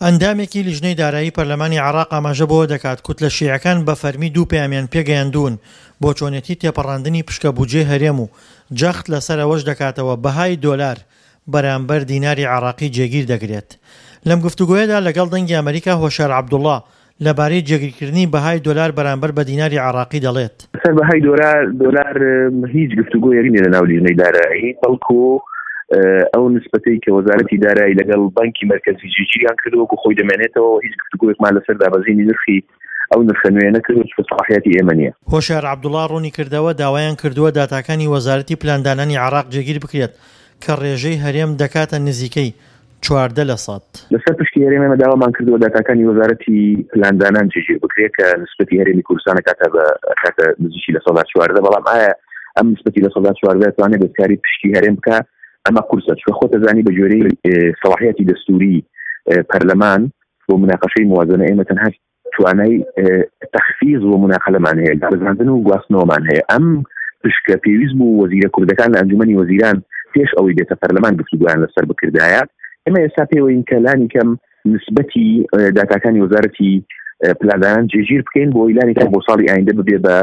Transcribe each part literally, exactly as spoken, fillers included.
ئەندامێکی لیژنەی دارایی پەرلەمانی عێراق ئاماژە بۆ دەکات کوتلە شیعەکان بە فەرمی دوو پەیامیان پێگەیاندوون بۆ چۆنێتی تێپەڕاندنی پشکە بوجێ هەرێم و جەخت لەسەر ئەوەش دەکاتەوە بەهای دۆلار بەرامبەر دیناری عێراقی جێگیر دەگرێت. لەم گفتوگۆیەدا لەگەڵ دەنگی ئەمریکا هۆشار عەبدوڵڵا لەبارەی جێگیرکردنی بەهای دۆلار بەرامبەر بە دیناری عێراقی دەڵێت. سەر بەهای دۆلار دۆلار هیچ گفتوگۆیەکی نییە لەناو لیژنەی دارایی، بەڵکو ئەو نسبەتەی کە وەزارەتی دارایی لەگەڵ بانکی مرکزی جێگیریان کردووە و خۆی دەمێنێتەوە هیچ گفتوگۆیەکمان لەسەر دابەزینی نرخی ئەو نرخە نوێ نەکردو چ سەلاحیەتی ئێمە نییە. هۆشار عەبدوڵڵا ڕوونی کردەوە داوایان کردووە داتاکانی وەزارەتی پلاندانانی عێراق جێگیر بکرێت کە ڕێژەی هەرێم دەکاتە نزیکەی چواردە لە سەد. لەسەر پشتی هەرێم ئێمە داوامان کردووە داتاکانی وەزارەتی پلاندانان جێگیر بکرێت کە نسبەتی هەرێمی کوردستان کاتە بە کاتە نزیکی لە سەدا چواردە، بەڵام ئایا ئەم نسبەتی لە سەدا چواردە توانێت دەستکاری پشتی هەرێم بکە؟ ئەمە قورسە، چکە خۆتە زانی بە جۆرەی سەلاحیەتی دەستوری پەرلەمان بۆ مناقەشەی موازنە ئێمە تەنها توانای تەخفیز و مناقەلەمان هەیە، دابەزاندن و گواستنەوەمان هەیە. ئەم پشکە پێویست بوو وەزیرە کوردەکان لە ئەنجومەنی وەزیران پێش ئەوەی بێتە پەرلەمان گفتوگۆیان لەسەر بکردایە. ئێمە ئێستا پێوەین کە لانی کەم نسبەتی داتاکانی وەزارەتی پلاندانان جێگیر بکەین بۆ ئیلانی کە بۆ ساڵی ئایندە ببێ بە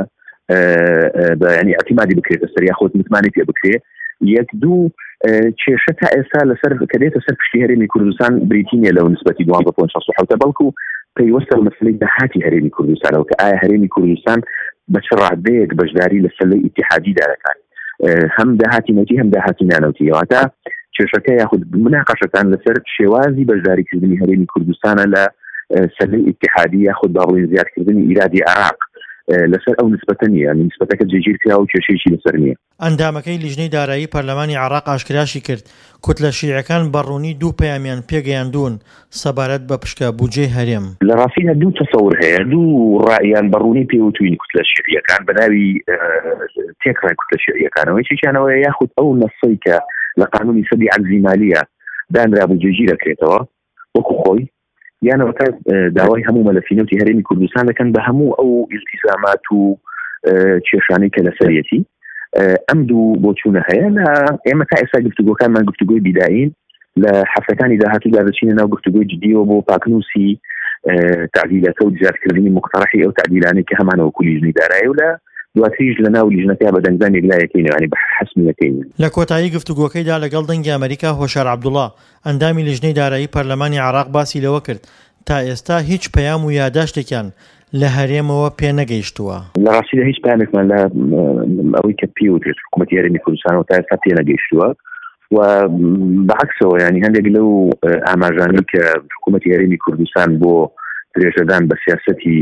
بە ینی ئەعتیمادی بکرێتە سەر یاخۆت متمانی پێ بکرێ. یەک دوو کێشە تا ئێستا لەسەر کە دێتە سەر پشتی هەرێمی کوردستان بریتی نیە لەو نسبەتی دوان بە پۆنج حوتە، بەڵکو پەیوەستە مەسلەی داهاتی هەرێمی کوردستانەوە کە ئایا هەرێمی کوردستان بە چ ڕادەیەک بەشداری لە سەرلەی ئیتیحادی دارەکان هەم داهاتی نەوتی هەم داهاتی نانەوتی، واتە کێشەکە یاخود مناقەشەکان لەسەر شێوازی بەشداریکردنی هەرێمی کوردستانە لە سەرلەی ئیتیحادی یاخود باڵی زیادکردنی ئیرادی عێراق لەسەر ئەو نسبەتە نیە، ینی نسبەتەکە جێگیر کرا و کێشەیەکی لەسەر نییە. ئەندامەکەی لیژنەی دارایی پەرلەمانی عێراق ئاشکراشی کرد کوتلە شیعەکان بەڕوونی دوو پەیامیان پێگەیاندوون سەبارەت بە پشکە بوجێ هەرێم. لە ڕاستیدا دوو تەسەور هەیە، دوو ڕائیان بەڕوونی پێوتوین کوتلە شیعەکان بە ناوی تێکڕای کوتلە شیعەکانەوەی چیانەوەی یاخود ئەو نەسەی کە لە قانونی سەدی عەجزی مالیە دانرا بوو جێگیر دەکرێتەوە وەکو خۆی، یانەوەکە داوای هەموو مەلەفینەوتی هەرێمی کوردستان دەکەن بە هەموو ئەو ئیلتیزامات و کێشانەی کە لەسەرەتی. ئەم دوو بۆچوونە هەیە لە ئێمە تا ئێستا گفتوگۆکانمان گفتوگۆی بیداین لە حەفتەکانی داهاتوودا دەچینە ناو گفتوگۆی جدیەوە بۆ پاکنووسی تعدیلەکە و دیارکردنی مقتەرەحی ئەو تعدیلانەی کە هەمانەوە لیژنەی دارایی و لە دواتریش لە ناو لیژنەکە بە دەنگدان یەکلایەکەین، ینی بە حەسمیەکەین. لە کۆتایی گفتوگۆکەیدا لەگەڵ دەنگی ئەمریکا هۆشار عەبدوڵڵا ئەندامی لیژنەی دارایی پەرلەمانی عێراق باسی لەوە کرد تا ئێستا هیچ پەیام و یادداشتێکیان لە هەرێمەوە پێ نەگەیشتووە. لە ڕاستیدا هیچ پامێکمان لە ئەوەی کە پێوترێت حکوومەتی هەرێمی کوردستانەوە تا ئێستا پێ نەگەیشتووە و بەعکسەوە ینی هەندێک لەو ئاماژانەی کە حکوومەتی هەرێمی کوردستان بۆ درێژەدان بە سیاسەتی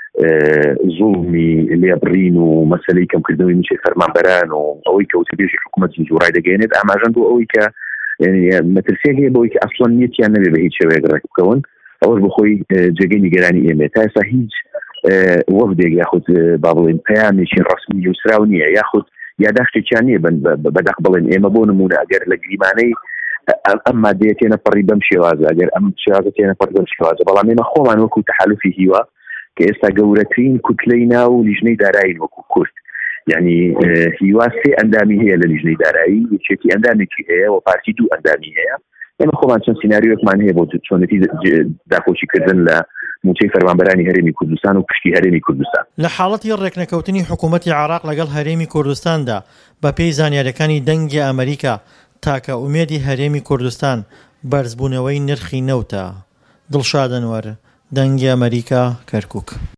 زوڵمی لێبڕین و مەسەلەی کەمکردنەوەی میشەی فەرمانبەران و ئەوەی کە وتەبێژی حکوومەت جوڕای دەگەێنێت ئاماژان بۆ ئەوەی کە مەترسیەک هەیە بۆەوەی کە ئەسڵەن نیەتیان نەبێ بە هیچ شێوەیەک ڕێک بکەون، ئەوەش بۆ خۆی جێگەی نیگەرانی ئێمە. تا ئێستا هیچ وەفدێک یاخود با بڵێن پەیامێکی ڕەسمی نووسراو نییە یاخود یادداشتێکیان نییە بەدەق بڵێن ئێمە بۆ نمونە ئەگەر لە گریمانەی ئەم مادەیە تێنەپەڕی بەم شێوازە، ئەگەر ئەم شێوازە تێنەپەڕی بەم شێوازە، بەڵام ئێمە خۆمان وەکو تەحالوفی هیوا کە ئێستا گەورەترین کوتلەی ناو لیژنەی دارایی وەکو کورد، یعنی هیوا سێ ئەندامی هەیە لە لیژنەی دارایی، یەکێتی ئەندامێکی هەیە و پارتی دوو ئەندامی هەیە. ئێمە خۆمان چەند سیناریۆکمان هەیە بۆ چۆنەتی داخۆشیکردن لە موچەی فەرمانبەرانی هەرێمی کوردستان و پشتی هەرێمی کوردستان. لە حاڵەتی ڕێکنەکەوتنی حکوومەتی عێراق لەگەڵ هەرێمی کوردستاندا بە پێی زانیاریەکانی دەنگی ئەمریکا تاکە ئومێدی هەرێمی کوردستان بەرزبوونەوەی نرخی نەوتە. دڵشاد ئەنوەر، دەنگی ئەمریکا، کەرکووک.